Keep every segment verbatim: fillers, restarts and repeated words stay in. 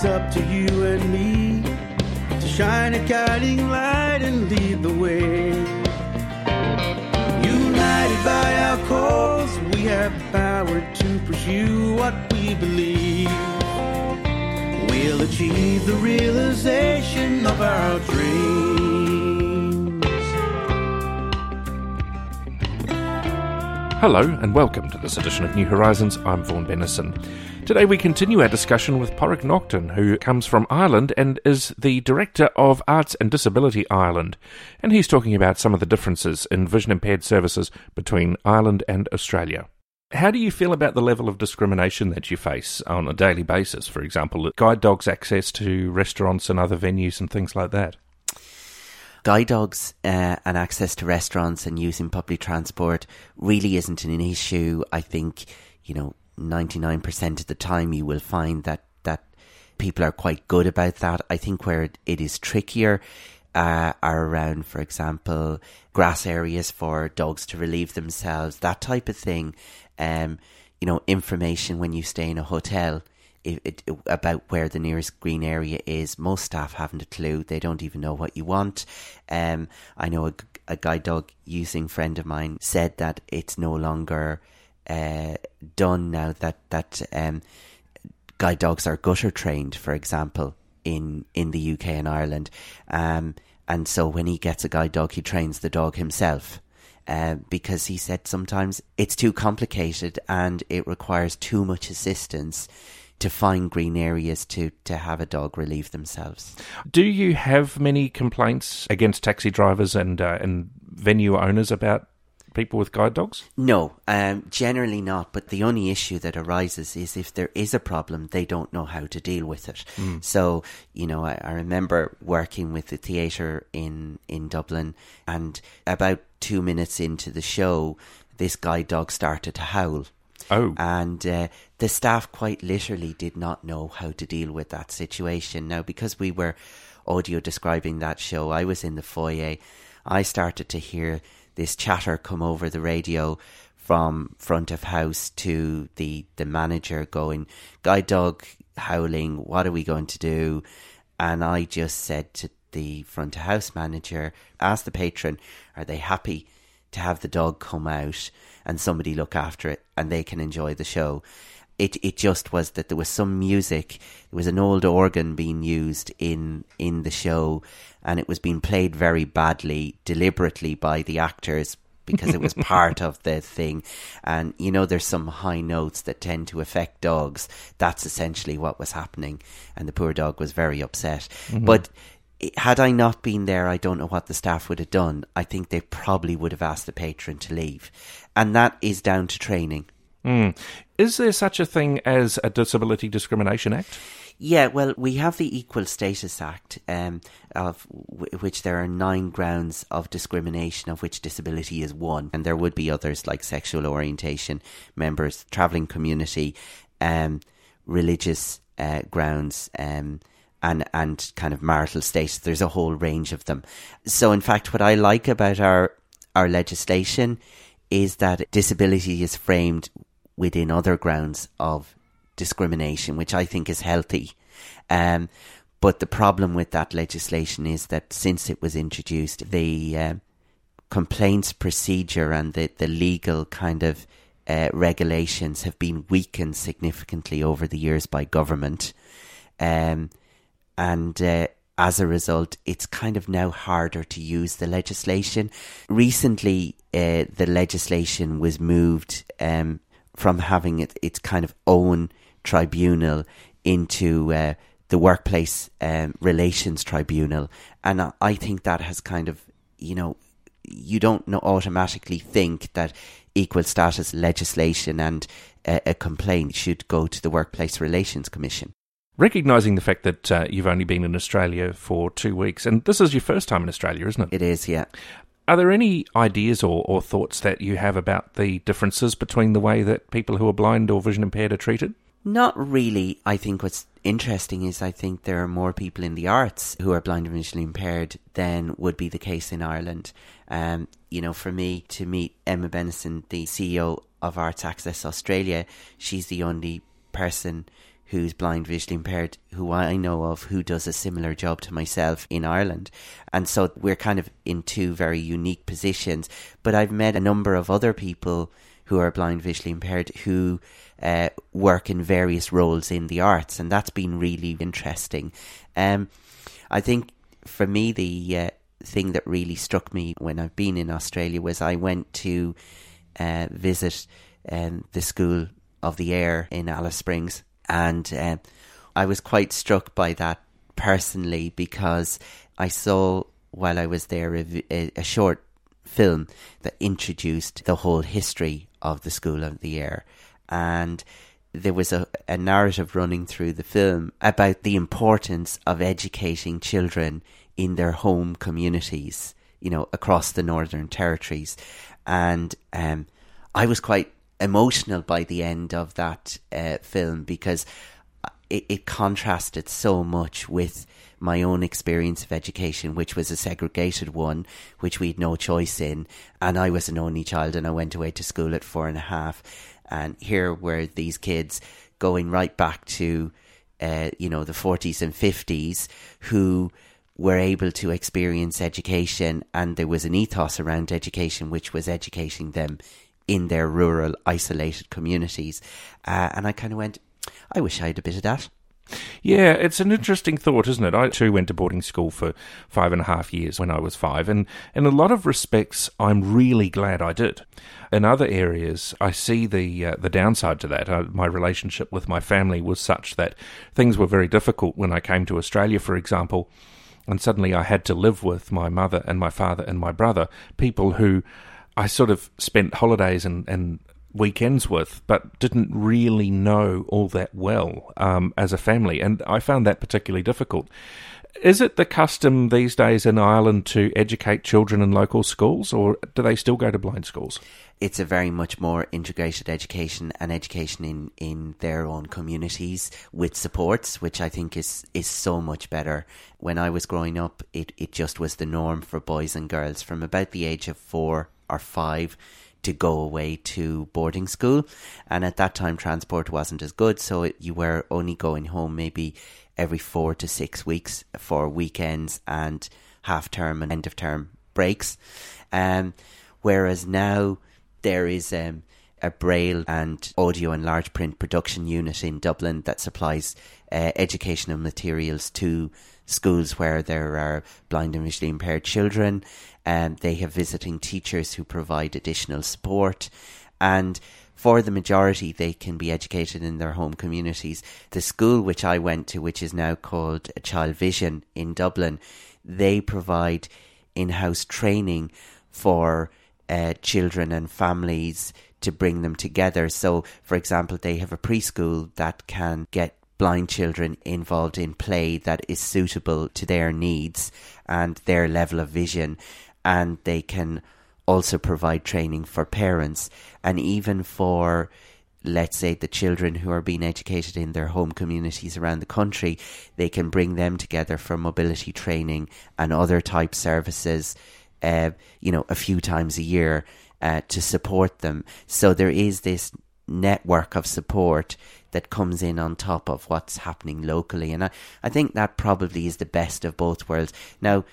it's up to you and me to shine a guiding light and lead the way. United by our cause, we have the power to pursue what we believe. We'll achieve the realization of our dreams. Hello and welcome to this edition of New Horizons. I'm Vaughan Bennison. Today we continue our discussion with Porrick Naughton, who comes from Ireland and is the Director of Arts and Disability Ireland. And he's talking about some of the differences in vision impaired services between Ireland and Australia. How do you feel about the level of discrimination that you face on a daily basis? For example, guide dogs' access to restaurants and other venues and things like that? Guide dogs uh, and access to restaurants and using public transport really isn't an issue. I think, you know, ninety-nine percent of the time you will find that, that people are quite good about that. I think where it, it is trickier uh, are around, for example, grass areas for dogs to relieve themselves, that type of thing. Um, you know, information when you stay in a hotel it, it, about where the nearest green area is. Most staff haven't a clue. They don't even know what you want. Um, I know a, a guide dog using friend of mine said that it's no longer uh, done now that, that um, guide dogs are gutter trained, for example, in, in the U K and Ireland. Um, and so when he gets a guide dog, he trains the dog himself. Uh, because he said sometimes it's too complicated and it requires too much assistance to find green areas to, to have a dog relieve themselves. Do you have many complaints against taxi drivers and uh, and venue owners about people with guide dogs? No, um, generally not. But the only issue that arises is if there is a problem, they don't know how to deal with it. Mm. So, you know, I, I remember working with the theatre in, in Dublin, and about two minutes into the show, this guide dog started to howl. Oh. And uh, the staff quite literally did not know how to deal with that situation. Now, because we were audio describing that show, I was in the foyer. I started to hear this chatter come over the radio from front of house to the, the manager going, guide dog howling, what are we going to do? And I just said to the front of house manager, ask the patron, are they happy to have the dog come out and somebody look after it and they can enjoy the show? It it just was that there was some music. There was an old organ being used in in the show, and it was being played very badly, deliberately by the actors, because it was part of the thing. And, you know, there's some high notes that tend to affect dogs. That's essentially what was happening. And the poor dog was very upset. Mm-hmm. But had I not been there, I don't know what the staff would have done. I think they probably would have asked the patron to leave. And that is down to training. Mm. Is there such a thing as a Disability Discrimination Act? Yeah, well, we have the Equal Status Act, um, of w- which there are nine grounds of discrimination, of which disability is one. And there would be others like sexual orientation, members, travelling community, um, religious uh, grounds, um, and, and kind of marital status. There's a whole range of them. So, in fact, what I like about our, our legislation is that disability is framed within other grounds of discrimination, which I think is healthy. Um, but the problem with that legislation is that since it was introduced, the uh, complaints procedure and the, the legal kind of uh, regulations have been weakened significantly over the years by government. Um, and uh, as a result, it's kind of now harder to use the legislation. Recently, uh, the legislation was moved um, from having it, its kind of own tribunal into uh, the Workplace um, Relations Tribunal. And I, I think that has kind of, you know, you don't know, automatically think that equal status legislation and uh, a complaint should go to the Workplace Relations Commission. Recognising the fact that uh, you've only been in Australia for two weeks, and this is your first time in Australia, isn't it? It is, yeah. Are there any ideas or, or thoughts that you have about the differences between the way that people who are blind or vision impaired are treated? Not really. I think what's interesting is I think there are more people in the arts who are blind and visually impaired than would be the case in Ireland. Um, you know, for me to meet Emma Bennison, the C E O of Arts Access Australia, she's the only person who's blind, visually impaired, who I know of, who does a similar job to myself in Ireland. And so we're kind of in two very unique positions. But I've met a number of other people who are blind, visually impaired, who uh, work in various roles in the arts. And that's been really interesting. Um, I think for me, the uh, thing that really struck me when I've been in Australia was I went to uh, visit um, the School of the Air in Alice Springs. And uh, I was quite struck by that personally, because I saw while I was there a, a, a short film that introduced the whole history of the School of the Air. And there was a, a narrative running through the film about the importance of educating children in their home communities, you know, across the Northern Territories. And um, I was quite emotional by the end of that uh, film, because it, it contrasted so much with my own experience of education, which was a segregated one, which we had no choice in. And I was an only child, and I went away to school at four and a half. And here were these kids going right back to, uh, you know, the forties and fifties, who were able to experience education. And there was an ethos around education, which was educating them in their rural, isolated communities. Uh, and I kind of went, I wish I had a bit of that. Yeah, it's an interesting thought, isn't it? I too went to boarding school for five and a half years when I was five, and in a lot of respects, I'm really glad I did. In other areas, I see the uh, the downside to that. Uh, my relationship with my family was such that things were very difficult when I came to Australia, for example, and suddenly I had to live with my mother and my father and my brother, people who I sort of spent holidays and, and weekends with, but didn't really know all that well um, as a family. And I found that particularly difficult. Is it the custom these days in Ireland to educate children in local schools, or do they still go to blind schools? It's a very much more integrated education, and education in, in their own communities with supports, which I think is, is so much better. When I was growing up, it, it just was the norm for boys and girls from about the age of four or five to go away to boarding school. And at that time, transport wasn't as good, so it, you were only going home maybe every four to six weeks for weekends and half-term and end-of-term breaks. Um, whereas now there is um, a Braille and audio and large print production unit in Dublin that supplies uh, educational materials to schools where there are blind and visually impaired children. And they have visiting teachers who provide additional support. And for the majority, they can be educated in their home communities. The school which I went to, which is now called Child Vision in Dublin, they provide in-house training for uh, children and families to bring them together. So, for example, they have a preschool that can get blind children involved in play that is suitable to their needs and their level of vision. And they can also provide training for parents, and even for, let's say, the children who are being educated in their home communities around the country. They can bring them together for mobility training and other type services, uh, you know, a few times a year uh, to support them. So there is this network of support that comes in on top of what's happening locally. And I, I think that probably is the best of both worlds. Now,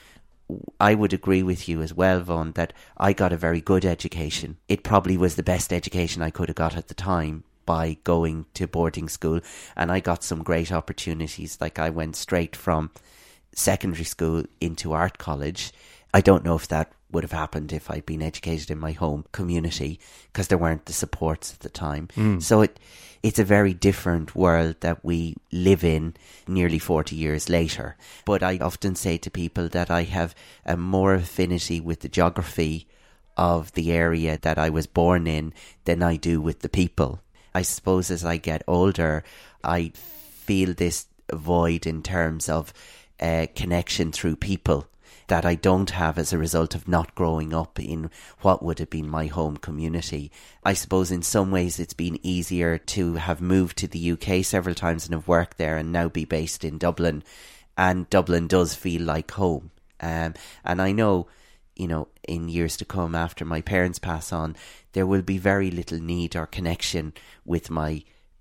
I would agree with you as well, Vaughan, that I got a very good education. It probably was the best education I could have got at the time by going to boarding school. And I got some great opportunities. Like, I went straight from secondary school into art college. I don't know if that would have happened if I'd been educated in my home community, because there weren't the supports at the time. Mm. So it it's a very different world that we live in nearly forty years later. But I often say to people that I have a more affinity with the geography of the area that I was born in than I do with the people. I suppose as I get older, I feel this void in terms of uh, connection through people that I don't have as a result of not growing up in what would have been my home community. I suppose in some ways it's been easier to have moved to the U K several times and have worked there and now be based in Dublin. And Dublin does feel like home. Um, and I know, you know, in years to come after my parents pass on, there will be very little need or connection with my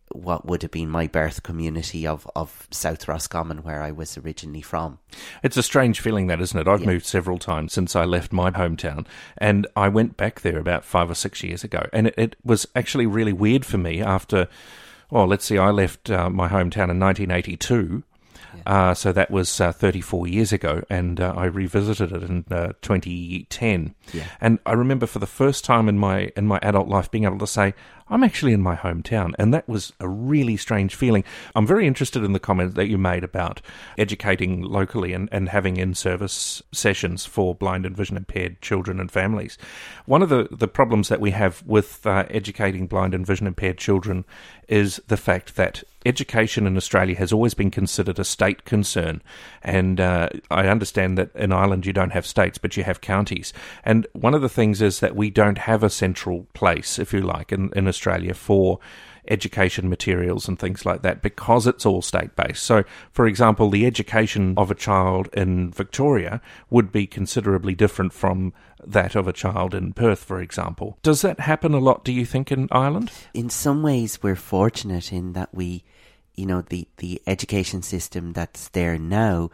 what would have been my birth community of, of South Roscommon, where I was originally from. It's a strange feeling, that, isn't it? I've Yeah. moved several times since I left my hometown, and I went back there about five or six years ago, and it, it was actually really weird for me after, well, let's see, I left uh, my hometown in nineteen eighty-two, yeah. uh, so that was uh, thirty-four years ago, and uh, I revisited it in uh, twenty ten. Yeah. And I remember for the first time in my in my adult life being able to say, I'm actually in my hometown, and that was a really strange feeling. I'm very interested in the comment that you made about educating locally and, and having in-service sessions for blind and vision impaired children and families. One of the, the problems that we have with uh, educating blind and vision impaired children is the fact that education in Australia has always been considered a state concern, and uh, I understand that in Ireland you don't have states, but you have counties. And one of the things is that we don't have a central place, if you like, in, in Australia for education materials and things like that, because it's all state-based. So, for example, the education of a child in Victoria would be considerably different from that of a child in Perth, for example. Does that happen a lot, do you think, in Ireland? In some ways, we're fortunate in that we, you know, the, the education system that's there now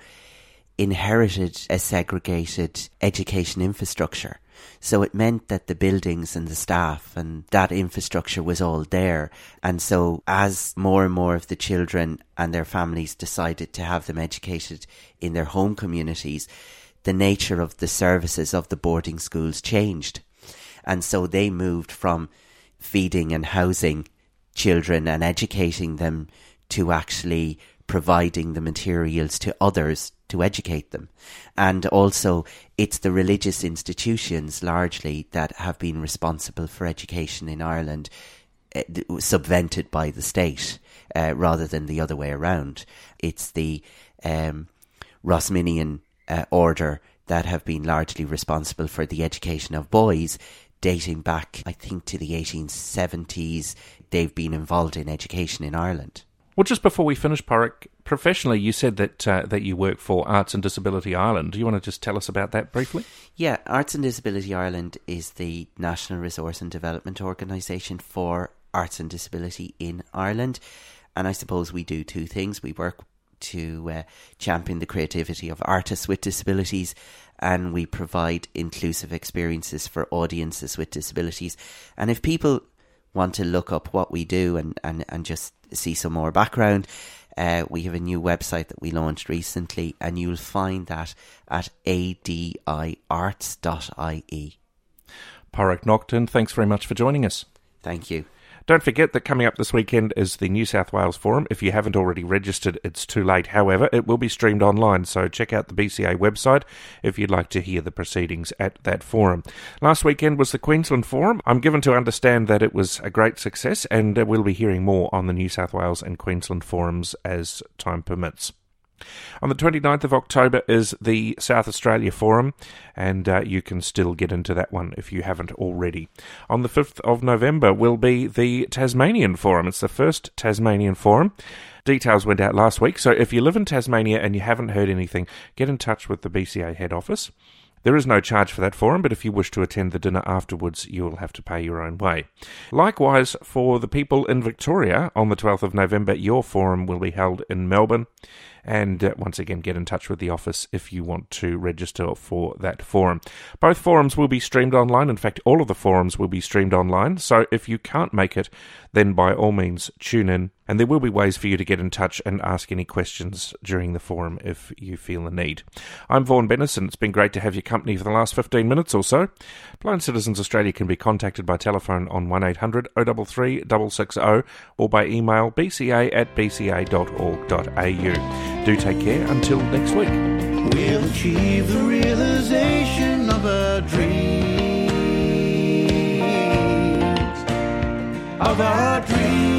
inherited a segregated education infrastructure. So it meant that the buildings and the staff and that infrastructure was all there. And so as more and more of the children and their families decided to have them educated in their home communities, the nature of the services of the boarding schools changed. And so they moved from feeding and housing children and educating them to actually providing the materials to others to educate them. And also, it's the religious institutions largely that have been responsible for education in Ireland, uh, subvented by the state, uh, rather than the other way around. It's the um, Rosminian uh, order that have been largely responsible for the education of boys, dating back, I think, to the eighteen seventies. They've been involved in education in Ireland. Well, just before we finish, Pádraig, professionally you said that uh, that you work for Arts and Disability Ireland. Do you want to just tell us about that briefly? Yeah, Arts and Disability Ireland is the national resource and development organisation for arts and disability in Ireland. And I suppose we do two things. We work to uh, champion the creativity of artists with disabilities, and we provide inclusive experiences for audiences with disabilities. And if people want to look up what we do and, and, and just see some more background, uh, we have a new website that we launched recently, and you'll find that at a d i arts dot i e. Pádraig Naughton, thanks very much for joining us. Thank you. Don't forget that coming up this weekend is the New South Wales Forum. If you haven't already registered, it's too late. However, it will be streamed online, so check out the B C A website if you'd like to hear the proceedings at that forum. Last weekend was the Queensland Forum. I'm given to understand that it was a great success, and we'll be hearing more on the New South Wales and Queensland forums as time permits. On the twenty-ninth of October is the South Australia Forum, and uh, you can still get into that one if you haven't already. On the fifth of November will be the Tasmanian Forum. It's the first Tasmanian Forum. Details went out last week, so if you live in Tasmania and you haven't heard anything, get in touch with the B C A head office. There is no charge for that forum, but if you wish to attend the dinner afterwards, you will have to pay your own way. Likewise, for the people in Victoria, on the twelfth of November, your forum will be held in Melbourne. And uh, once again, get in touch with the office if you want to register for that forum. Both forums will be streamed online. In fact, all of the forums will be streamed online. So if you can't make it, then by all means, tune in. And there will be ways for you to get in touch and ask any questions during the forum if you feel the need. I'm Vaughan Bennison. It's been great to have your company for the last fifteen minutes or so. Blind Citizens Australia can be contacted by telephone on one eight hundred oh three three six six oh or by email b c a at b c a dot org dot a u. Do take care until next week. We'll achieve the realization of our dreams, of our dreams.